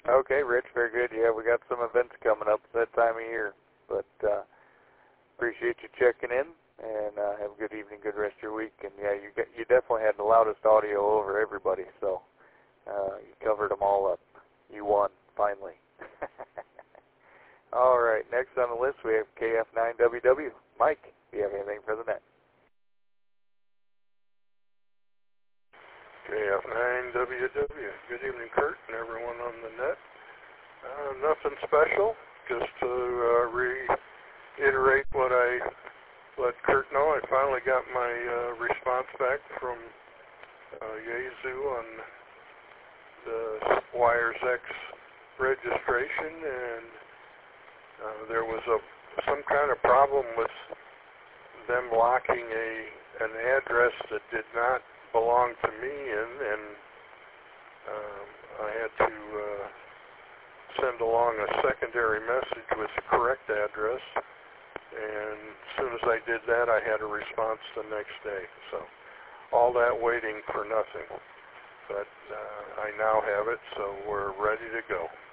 Okay, Rich, very good. Yeah, we got some events coming up that time of year, but appreciate you checking in, and have a good evening, good rest of your week. And yeah, you definitely had the loudest audio over everybody, so you covered them all up. You won, finally. All right, next on the list we have KF9WW. Mike, do you have anything for the net? KF9WW. Good evening, Kurt, and everyone on the net. Nothing special, just to reiterate what I let Kurt know. I finally got my response back from Yaesu on the Wires X registration, and there was some kind of problem with them locking an address that did not belong to me, and I had to send along a secondary message with the correct address, and as soon as I did that, I had a response the next day. So all that waiting for nothing, but I now have it, so we're ready to go.